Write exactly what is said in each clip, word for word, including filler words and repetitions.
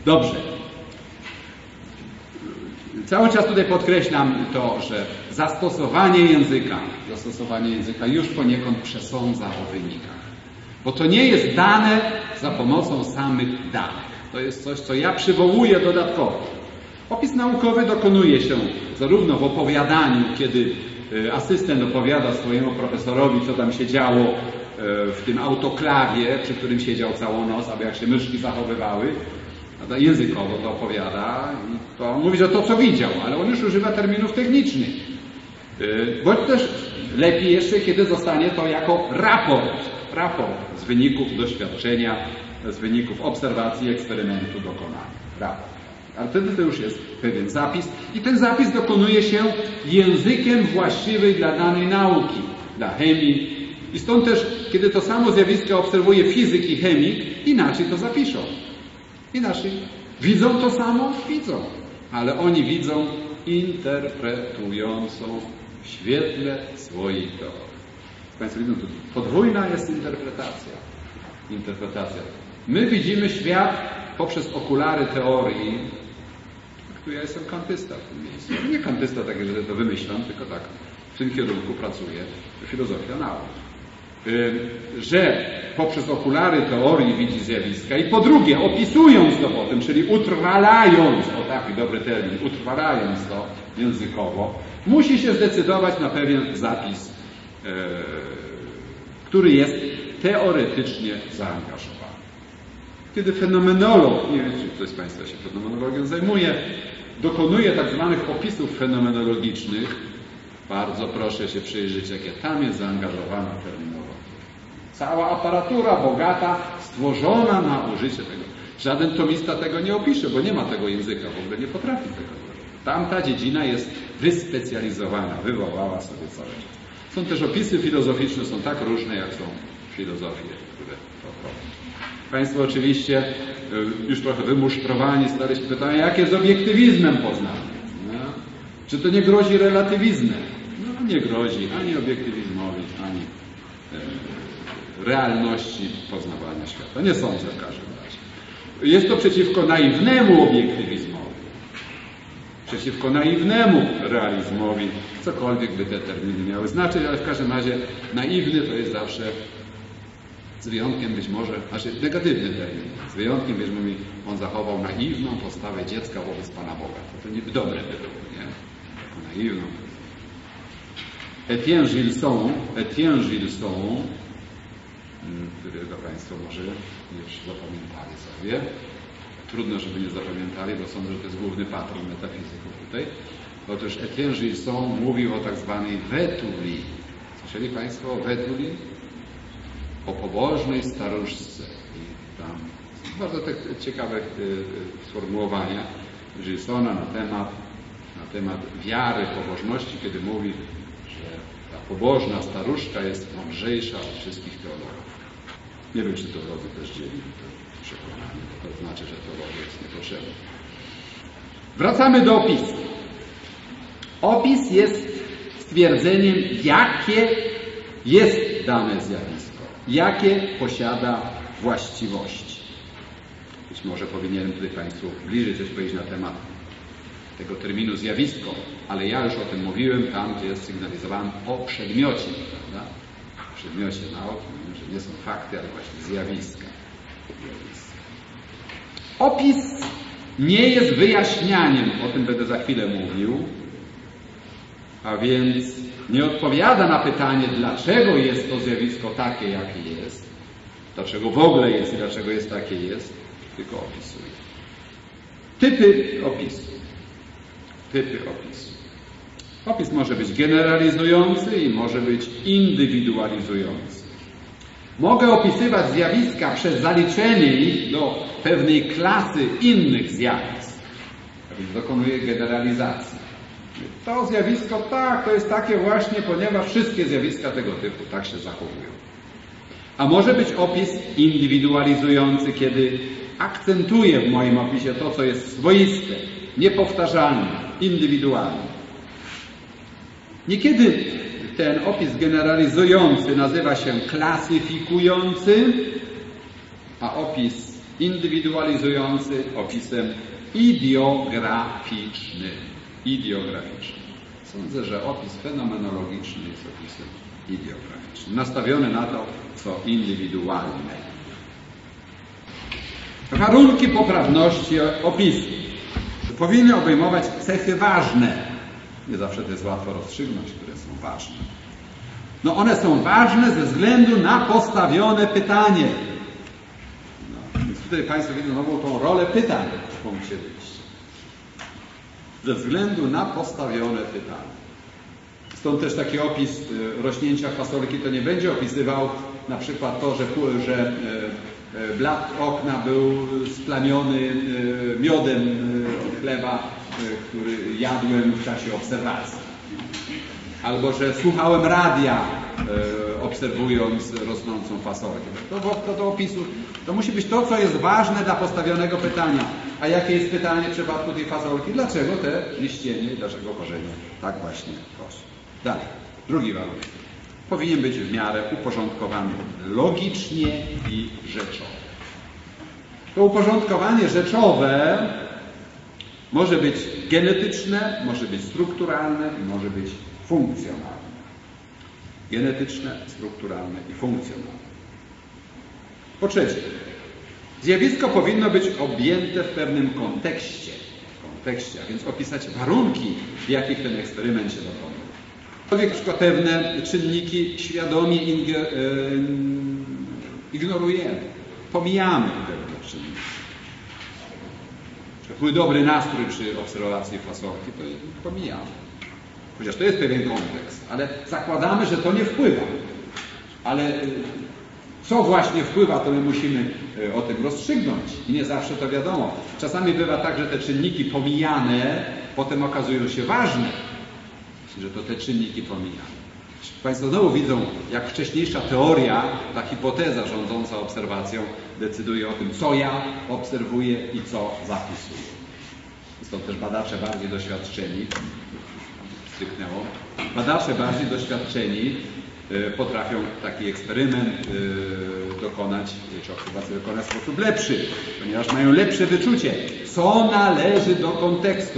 Dobrze. Cały czas tutaj podkreślam to, że zastosowanie języka, zastosowanie języka już poniekąd przesądza o wynikach. Bo to nie jest dane za pomocą samych danych. To jest coś, co ja przywołuję dodatkowo. Opis naukowy dokonuje się zarówno w opowiadaniu, kiedy asystent opowiada swojemu profesorowi, co tam się działo w tym autoklawie, przy którym siedział całą noc, aby jak się myszki zachowywały. Językowo to opowiada i to mówi, że to, co widział, ale on już używa terminów technicznych. Bądź też lepiej jeszcze, kiedy zostanie to jako raport. Raport z wyników doświadczenia, z wyników obserwacji, eksperymentu dokonania. Raport. Ale wtedy to już jest pewien zapis i ten zapis dokonuje się językiem właściwym dla danej nauki, dla chemii. I stąd też, kiedy to samo zjawisko obserwuje fizyk i chemik, inaczej to zapiszą. Inaczej. Widzą to samo? Widzą. Ale oni widzą interpretującą w świetle swoich teorii. Państwo widzą, tu podwójna jest interpretacja. Interpretacja. My widzimy świat poprzez okulary teorii. Tu ja jestem kantysta w tym miejscu. Nie kantysta tak, że to wymyślam, tylko tak w tym kierunku pracuję. Filozofia nauk. Że poprzez okulary teorii widzi zjawiska i po drugie, opisując to potem, czyli utrwalając, o taki dobry termin, utrwalając to językowo, musi się zdecydować na pewien zapis, e, który jest teoretycznie zaangażowany. Kiedy fenomenolog, nie wiem, czy ktoś z Państwa się fenomenologią zajmuje, dokonuje tak zwanych opisów fenomenologicznych, bardzo proszę się przyjrzeć, jakie tam jest zaangażowana terminologia. Cała aparatura bogata, stworzona na użycie tego. Żaden tomista tego nie opisze, bo nie ma tego języka, w ogóle nie potrafi tego. Tamta dziedzina jest wyspecjalizowana, wywołała sobie cały czas. Są też opisy filozoficzne, są tak różne, jak są filozofie, które to robią. Państwo oczywiście już trochę wymusztrowani stali się pytania, jak jest z obiektywizmem poznany? No? Czy to nie grozi relatywizmem? No nie grozi ani obiektywizmowi, ani e, realności poznawania świata. Nie sądzę w każdym razie. Jest to przeciwko naiwnemu obiektywizmowi, przeciwko naiwnemu realizmowi, cokolwiek by te terminy miały znaczyć, ale w każdym razie naiwny to jest zawsze z wyjątkiem być może, znaczy negatywny termin, z wyjątkiem, wiesz, mówi, on zachował naiwną postawę dziecka wobec Pana Boga. To, to nie dobre by było, nie? Taką naiwną. Etienne Gilson, Etienne Gilson, którego Państwo może już zapamiętali sobie. Trudno, żeby nie zapamiętali, bo sądzę, że to jest główny patron metafizyków tutaj. Otóż Etienne Gilson mówił o tak zwanej wetuli. Słyszeli Państwo o wetuli? O pobożnej staruszce. I tam bardzo te ciekawe sformułowania Gilsona na temat, na temat wiary, pobożności, kiedy mówi, że ta pobożna staruszka jest mądrzejsza od wszystkich teologów. Nie wiem, czy teolodzy też dzieli to przekonanie, bo to znaczy, że teologia jest niepotrzebna. Wracamy do opisu. Opis jest stwierdzeniem, jakie jest dane zjawisko, jakie posiada właściwości. Być może powinienem tutaj Państwu bliżej coś powiedzieć na temat tego terminu zjawisko, ale ja już o tym mówiłem tam, gdzie jest sygnalizowałem o przedmiocie, prawda? O przedmiocie nauki, że nie są fakty, ale właśnie zjawiska. zjawiska. Opis nie jest wyjaśnianiem, o tym będę za chwilę mówił, a więc nie odpowiada na pytanie, dlaczego jest to zjawisko takie, jakie jest, dlaczego w ogóle jest i dlaczego jest takie jest, tylko opisuje. Typy opisu. Typy opisu. Opis może być generalizujący i może być indywidualizujący. Mogę opisywać zjawiska przez zaliczenie ich do pewnej klasy innych zjawisk. A więc dokonuję generalizacji. To zjawisko tak, to jest takie właśnie, ponieważ wszystkie zjawiska tego typu tak się zachowują. A może być opis indywidualizujący, kiedy akcentuję w moim opisie to, co jest swoiste, niepowtarzalne, indywidualne. Niekiedy ten opis generalizujący nazywa się klasyfikujący, a opis indywidualizujący opisem idiograficznym. Idiograficzny. Sądzę, że opis fenomenologiczny jest opisem idiograficznym, nastawiony na to, co indywidualne. Warunki poprawności opisu powinny obejmować cechy ważne. Nie zawsze to jest łatwo rozstrzygnąć, które są ważne. No one są ważne ze względu na postawione pytanie. No, więc tutaj Państwo widzą nową tą rolę pytań w punkcie wyjścia. Ze względu na postawione pytanie. Stąd też taki opis rośnięcia fasolki to nie będzie opisywał na przykład to, że, że blat okna był splamiony miodem chleba, który jadłem w czasie obserwacji. Albo że słuchałem radia, obserwując rosnącą fasolkę. To, to do opisu to musi być to, co jest ważne dla postawionego pytania. A jakie jest pytanie w przypadku tej fasolki? Dlaczego te liścienie, dlaczego korzenie tak właśnie rośnie? Dalej. Drugi warunek. Powinien być w miarę uporządkowany logicznie i rzeczowo. To uporządkowanie rzeczowe może być genetyczne, może być strukturalne i może być funkcjonalne. Genetyczne, strukturalne i funkcjonalne. Po trzecie, zjawisko powinno być objęte w pewnym kontekście, kontekście, a więc opisać warunki, w jakich ten eksperyment się dokonał. Na przykład pewne czynniki świadomie ignorujemy, pomijamy pewne czynniki. Mój dobry nastrój przy obserwacji fasolki, to pomijamy. Chociaż to jest pewien kontekst, ale zakładamy, że to nie wpływa. Ale co właśnie wpływa, to my musimy o tym rozstrzygnąć. I nie zawsze to wiadomo. Czasami bywa tak, że te czynniki pomijane potem okazują się ważne. Że to te czynniki pomijane. Państwo znowu widzą, jak wcześniejsza teoria, ta hipoteza rządząca obserwacją decyduje o tym, co ja obserwuję i co zapisuję. Stąd też badacze bardziej doświadczeni, styknęło, badacze bardziej doświadczeni y, potrafią taki eksperyment y, dokonać, czy obserwację dokonać w sposób lepszy, ponieważ mają lepsze wyczucie, co należy do kontekstu.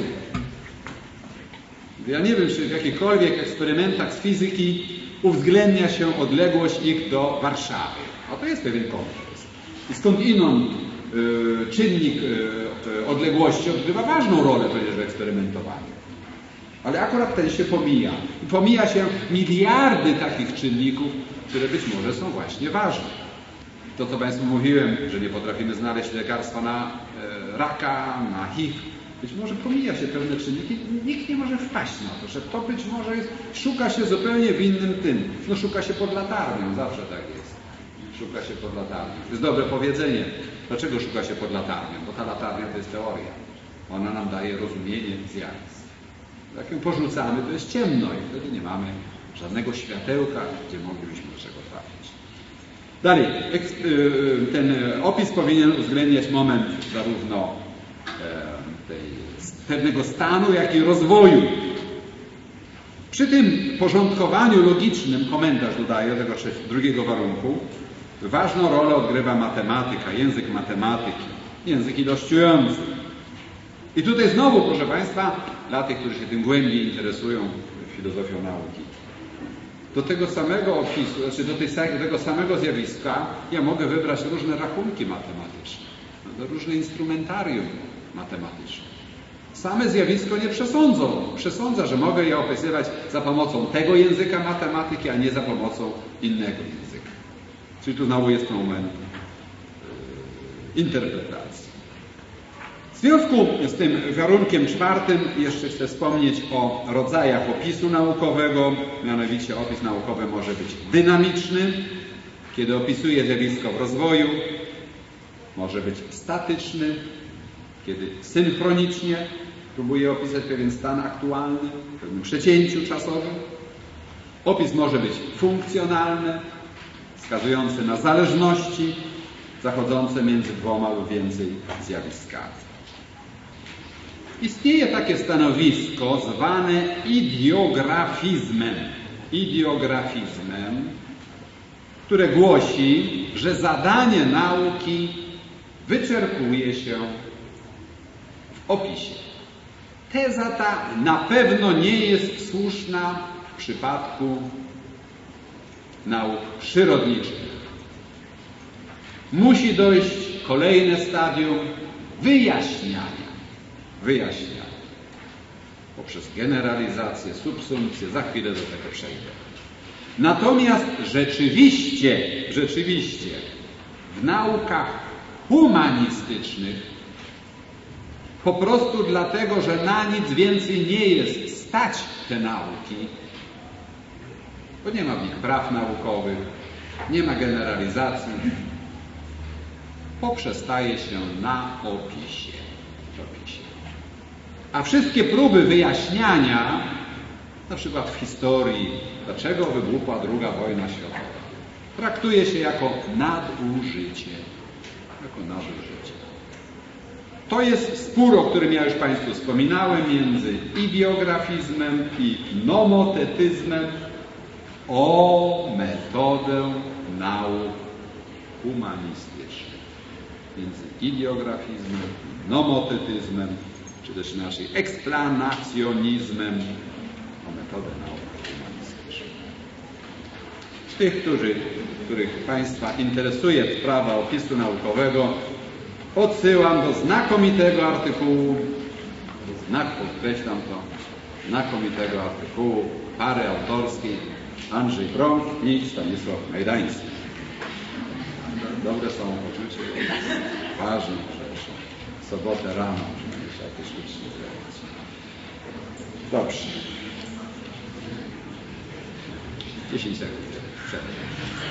Ja nie wiem, czy w jakichkolwiek eksperymentach z fizyki uwzględnia się odległość ich do Warszawy. A to jest pewien kontekst. I skądinąd y, czynnik y, odległości odgrywa ważną rolę przecież w eksperymentowaniu. Ale akurat ten się pomija. I pomija się miliardy takich czynników, które być może są właśnie ważne. To, co Państwu mówiłem, że nie potrafimy znaleźć lekarstwa na y, raka, na H I V, być może pomija się pewne czynniki, nikt nie może wpaść na to, że to być może jest, szuka się zupełnie w innym tym. No szuka się pod latarnią, zawsze tak jest. Szuka się pod latarnią. To jest dobre powiedzenie. Dlaczego szuka się pod latarnią? Bo ta latarnia to jest teoria. Ona nam daje rozumienie zjawisk. Jak ją porzucamy, to jest ciemno i wtedy nie mamy żadnego światełka, gdzie moglibyśmy do czego trafić. Dalej, ten opis powinien uwzględniać moment zarówno tej, pewnego stanu, jak i rozwoju. Przy tym porządkowaniu logicznym, komentarz dodaje tego drugiego warunku, ważną rolę odgrywa matematyka, język matematyki, język ilościujący. I tutaj znowu, proszę Państwa, dla tych, którzy się tym głębiej interesują filozofią nauki, do tego samego opisu, znaczy do tej, tego samego zjawiska ja mogę wybrać różne rachunki matematyczne, do różne instrumentarium matematyczne. Same zjawisko nie przesądzą. Przesądza, że mogę je opisywać za pomocą tego języka matematyki, a nie za pomocą innego języka. Czyli tu znowu jest ten moment yy, interpretacji. W związku z tym warunkiem czwartym jeszcze chcę wspomnieć o rodzajach opisu naukowego. Mianowicie opis naukowy może być dynamiczny, kiedy opisuje zjawisko w rozwoju. Może być statyczny, kiedy synchronicznie próbuje opisać pewien stan aktualny, w pewnym przecięciu czasowym. Opis może być funkcjonalny, wskazujący na zależności zachodzące między dwoma lub więcej zjawiskami. Istnieje takie stanowisko zwane idiografizmem. Idiografizmem, które głosi, że zadanie nauki wyczerpuje się w opisie. Teza ta na pewno nie jest słuszna w przypadku nauk przyrodniczych. Musi dojść kolejne stadium wyjaśniania. Wyjaśniania. Poprzez generalizację, subsumpcję. Za chwilę do tego przejdę. Natomiast rzeczywiście, rzeczywiście w naukach humanistycznych po prostu dlatego, że na nic więcej nie jest stać te nauki, bo nie ma w nich praw naukowych, nie ma generalizacji, poprzestaje się na opisie. opisie. A wszystkie próby wyjaśniania, na przykład w historii, dlaczego wybuchła druga wojna światowa, traktuje się jako nadużycie. Jako nadużycie. To jest spór, o którym ja już Państwu wspominałem, między ideografizmem i nomotetyzmem o metodę nauk humanistycznych. Między ideografizmem i nomotetyzmem, czy też inaczej eksplanacjonizmem o metodę nauk humanistycznych. Tych, którzy, których Państwa interesuje sprawa opisu naukowego, odsyłam do znakomitego artykułu, znak podkreślam to, znakomitego artykułu pary autorskiej Andrzej Brąk i Stanisław Majdański. Dobre są oczywiście ważne rzeczy. W sobotę rano możemy mieć jakieś liczne relacje. Dobrze. dziesięć sekund. Przerwę.